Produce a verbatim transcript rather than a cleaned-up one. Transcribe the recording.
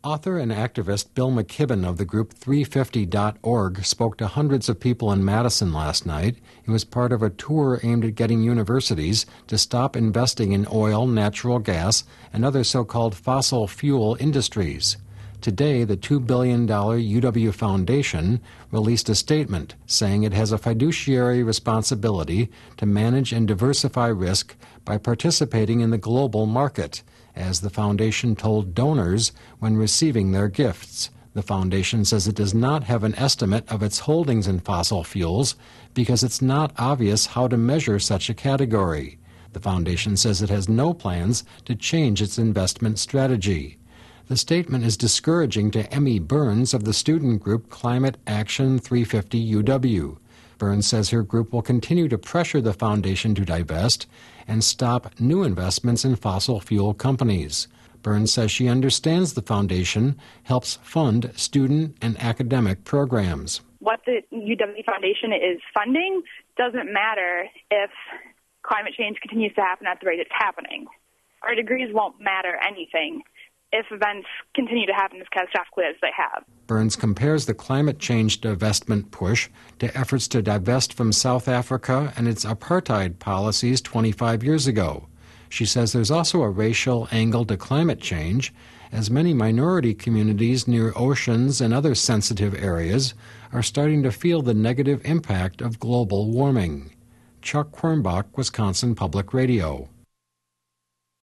Author and activist Bill McKibben of the group three fifty dot org spoke to hundreds of people in Madison last night. It was part of a tour aimed at getting universities to stop investing in oil, natural gas, and other so-called fossil fuel industries. Today, the two billion dollars U W Foundation released a statement saying it has a fiduciary responsibility to manage and diversify risk by participating in the global market, as the foundation told donors when receiving their gifts. The foundation says it does not have an estimate of its holdings in fossil fuels because it's not obvious how to measure such a category. The foundation says it has no plans to change its investment strategy. The statement is discouraging to Emmy Burns of the student group Climate Action three fifty U W. Burns says her group will continue to pressure the foundation to divest and stop new investments in fossil fuel companies. Burns says she understands the foundation helps fund student and academic programs. What the U W Foundation is funding doesn't matter if climate change continues to happen at the rate it's happening. Our degrees won't matter anything if events continue to happen as catastrophically as they have. Burns compares the climate change divestment push to efforts to divest from South Africa and its apartheid policies twenty-five years ago. She says there's also a racial angle to climate change, as many minority communities near oceans and other sensitive areas are starting to feel the negative impact of global warming. Chuck Quirmbach, Wisconsin Public Radio.